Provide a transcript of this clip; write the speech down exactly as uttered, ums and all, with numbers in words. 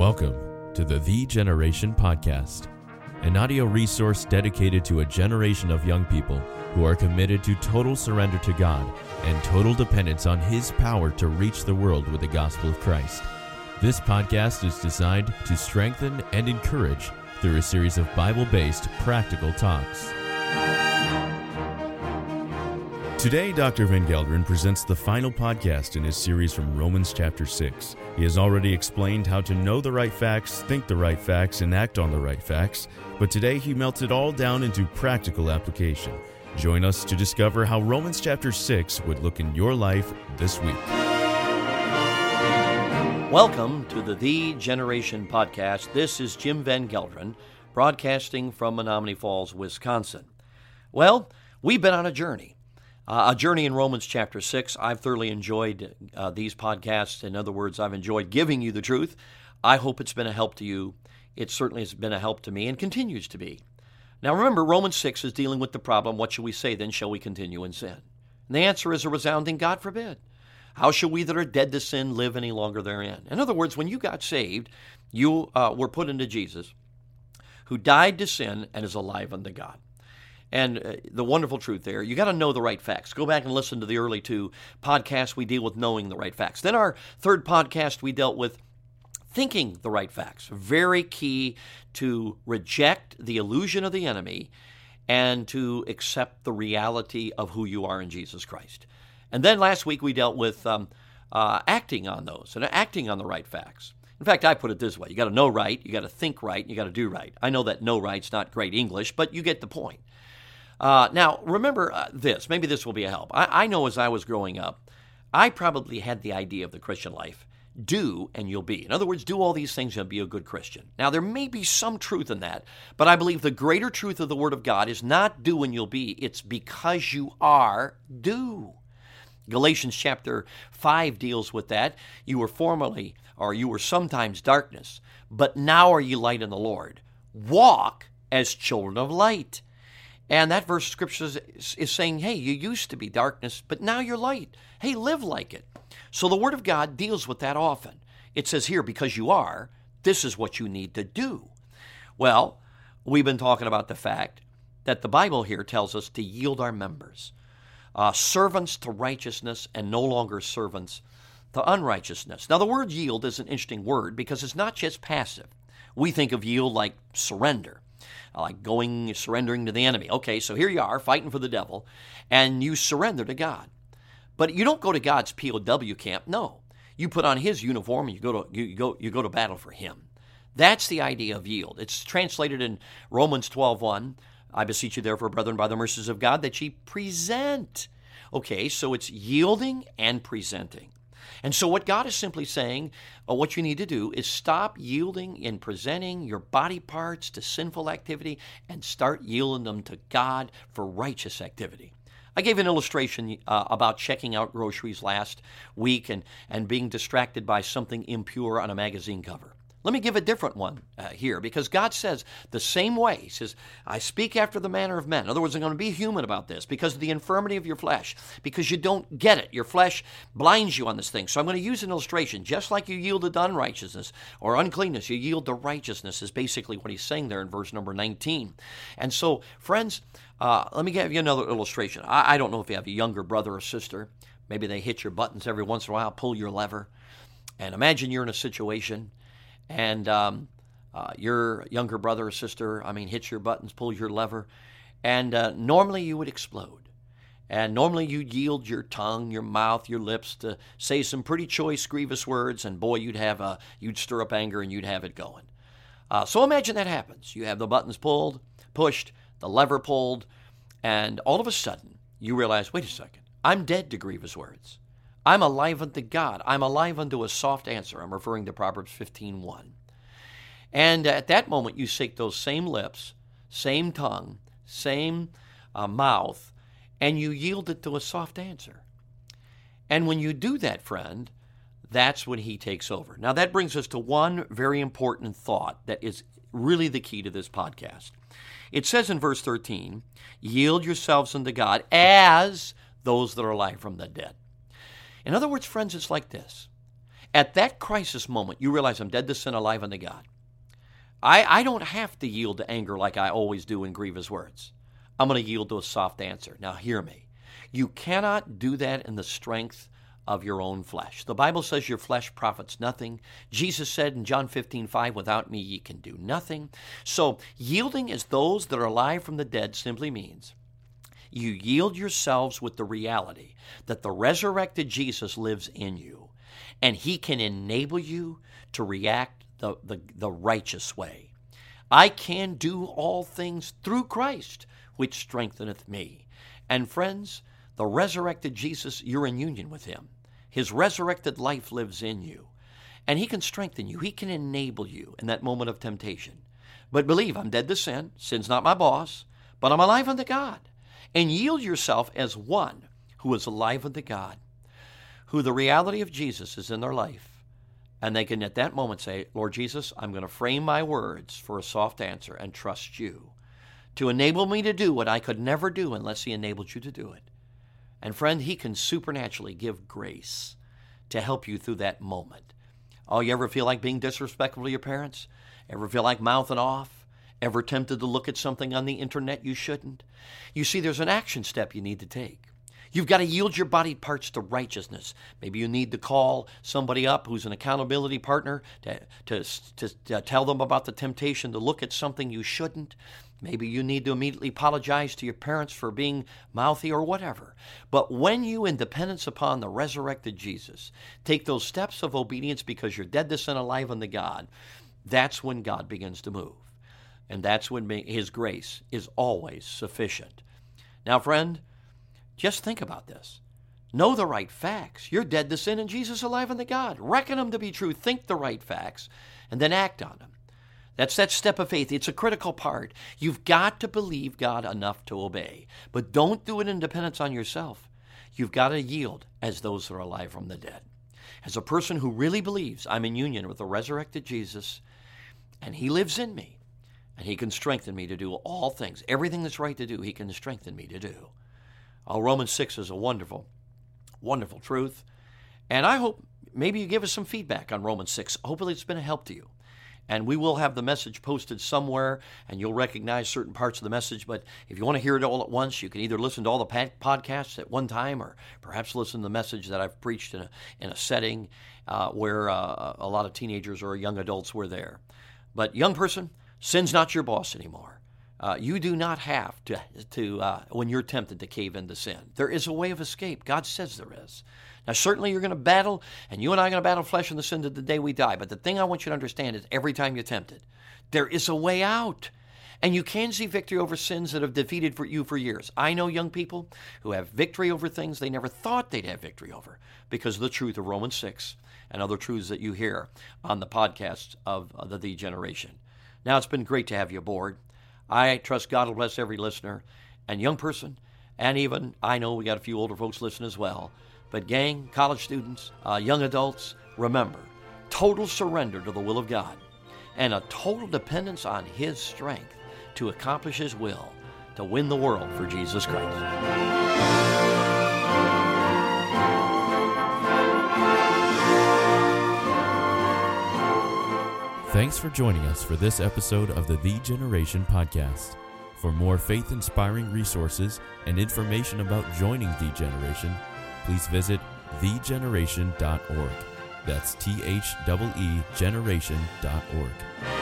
Welcome to the The Generation Podcast, an audio resource dedicated to a generation of young people who are committed to total surrender to God and total dependence on His power to reach the world with the gospel of Christ. This podcast is designed to strengthen and encourage through a series of Bible-based practical talks. Today, Doctor Van Gelderen presents the final podcast in his series from Romans chapter six. He has already explained how to know the right facts, think the right facts, and act on the right facts, but today he melts it all down into practical application. Join us to discover how Romans chapter six would look in your life this week. Welcome to the The Generation Podcast. This is Jim Van Gelderen, broadcasting from Menomonee Falls, Wisconsin. Well, we've been on a journey. Uh, a journey in Romans chapter six. I've thoroughly enjoyed uh, these podcasts. In other words, I've enjoyed giving you the truth. I hope it's been a help to you. It certainly has been a help to me and continues to be. Now remember, Romans six is dealing with the problem, what shall we say then? Shall we continue in sin? And the answer is a resounding God forbid. How shall we that are dead to sin live any longer therein? In other words, when you got saved, you uh, were put into Jesus, who died to sin and is alive unto God. And uh, the wonderful truth there, you got to know the right facts. Go back and listen to the early two podcasts. We deal with knowing the right facts. Then our third podcast, we dealt with thinking the right facts. Very key to reject the illusion of the enemy and to accept the reality of who you are in Jesus Christ. And then last week we dealt with um, uh, acting on those and acting on the right facts. In fact, I put it this way. You got to know right, you got to think right, and you got to do right. I know that know right's not great English, but you get the point. Uh, now, remember uh, this. Maybe this will be a help. I, I know as I was growing up, I probably had the idea of the Christian life. Do and you'll be. In other words, do all these things and be a good Christian. Now, there may be some truth in that, but I believe the greater truth of the Word of God is not do and you'll be. It's because you are, do. Galatians chapter five deals with that. You were formerly, or you were sometimes darkness, but now are ye light in the Lord. Walk as children of light. And that verse of Scripture is, is saying, hey, you used to be darkness, but now you're light. Hey, live like it. So the Word of God deals with that often. It says here, because you are, this is what you need to do. Well, we've been talking about the fact that the Bible here tells us to yield our members, uh, servants to righteousness and no longer servants to unrighteousness. Now, the word yield is an interesting word because it's not just passive. We think of yield like surrender. Like going, surrendering to the enemy. Okay, so here you are fighting for the devil, and you surrender to God. But you don't go to God's P O W camp. No, you put on His uniform and you go to you go you go to battle for Him. That's the idea of yield. It's translated in Romans twelve one. I beseech you therefore, brethren, by the mercies of God, that ye present. Okay, so it's yielding and presenting. And so what God is simply saying, uh, what you need to do is stop yielding in presenting your body parts to sinful activity and start yielding them to God for righteous activity. I gave an illustration uh, about checking out groceries last week and, and being distracted by something impure on a magazine cover. Let me give a different one uh, here, because God says the same way. He says, I speak after the manner of men. In other words, I'm going to be human about this because of the infirmity of your flesh, because you don't get it. Your flesh blinds you on this thing. So I'm going to use an illustration. Just like you yielded to unrighteousness or uncleanness, you yield to righteousness is basically what he's saying there in verse number nineteen. And so, friends, uh, let me give you another illustration. I, I don't know if you have a younger brother or sister. Maybe they hit your buttons every once in a while, pull your lever. And imagine you're in a situation and um, uh, your younger brother or sister, I mean, hits your buttons, pulls your lever, and uh, normally you would explode. And normally you'd yield your tongue, your mouth, your lips to say some pretty choice, grievous words, and boy, you'd have a, you'd stir up anger and you'd have it going. Uh, so imagine that happens. You have the buttons pulled, pushed, the lever pulled, and all of a sudden you realize, wait a second, I'm dead to grievous words. I'm alive unto God. I'm alive unto a soft answer. I'm referring to Proverbs fifteen one. And at that moment, you take those same lips, same tongue, same uh, mouth, and you yield it to a soft answer. And when you do that, friend, that's when He takes over. Now, that brings us to one very important thought that is really the key to this podcast. It says in verse thirteen, yield yourselves unto God as those that are alive from the dead. In other words, friends, it's like this. At that crisis moment, you realize I'm dead to sin, alive unto God. I, I don't have to yield to anger like I always do in grievous words. I'm going to yield to a soft answer. Now hear me. You cannot do that in the strength of your own flesh. The Bible says your flesh profits nothing. Jesus said in John fifteen five, without me ye can do nothing. So yielding as those that are alive from the dead simply means you yield yourselves with the reality that the resurrected Jesus lives in you, and he can enable you to react the, the, the righteous way. I can do all things through Christ, which strengtheneth me. And friends, the resurrected Jesus, you're in union with him. His resurrected life lives in you, and he can strengthen you. He can enable you in that moment of temptation. But believe, I'm dead to sin. Sin's not my boss, but I'm alive unto God. And yield yourself as one who is alive unto God, who the reality of Jesus is in their life. And they can at that moment say, Lord Jesus, I'm going to frame my words for a soft answer and trust you to enable me to do what I could never do unless he enabled you to do it. And friend, he can supernaturally give grace to help you through that moment. Oh, you ever feel like being disrespectful to your parents? Ever feel like mouthing off? Ever tempted to look at something on the internet you shouldn't? You see, there's an action step you need to take. You've got to yield your body parts to righteousness. Maybe you need to call somebody up who's an accountability partner to, to, to, to tell them about the temptation to look at something you shouldn't. Maybe you need to immediately apologize to your parents for being mouthy or whatever. But when you, in dependence upon the resurrected Jesus, take those steps of obedience because you're dead to sin, alive unto God, that's when God begins to move. And that's when his grace is always sufficient. Now, friend, just think about this. Know the right facts. You're dead to sin and Jesus alive unto God. Reckon them to be true. Think the right facts and then act on them. That's that step of faith. It's a critical part. You've got to believe God enough to obey. But don't do it in dependence on yourself. You've got to yield as those that are alive from the dead. As a person who really believes I'm in union with the resurrected Jesus, and he lives in me, and he can strengthen me to do all things. Everything that's right to do, he can strengthen me to do. Oh, Romans six is a wonderful, wonderful truth. And I hope maybe you give us some feedback on Romans six. Hopefully it's been a help to you. And we will have the message posted somewhere, and you'll recognize certain parts of the message. But if you want to hear it all at once, you can either listen to all the podcasts at one time or perhaps listen to the message that I've preached in a, in a setting uh, where uh, a lot of teenagers or young adults were there. But young person, sin's not your boss anymore. Uh, you do not have to, to uh, when you're tempted to cave into sin. There is a way of escape. God says there is. Now, certainly you're going to battle, and you and I are going to battle flesh and the sin to the day we die. But the thing I want you to understand is every time you're tempted, there is a way out. And you can see victory over sins that have defeated for you for years. I know young people who have victory over things they never thought they'd have victory over because of the truth of Romans six and other truths that you hear on the podcast of the The Generation. Now, it's been great to have you aboard. I trust God will bless every listener and young person, and even, I know we got a few older folks listening as well. But gang, college students, uh, young adults, remember, total surrender to the will of God and a total dependence on his strength to accomplish his will to win the world for Jesus Christ. Thanks for joining us for this episode of the The Generation Podcast. For more faith-inspiring resources and information about joining The Generation, please visit the generation dot org. That's T H E E generation dot org.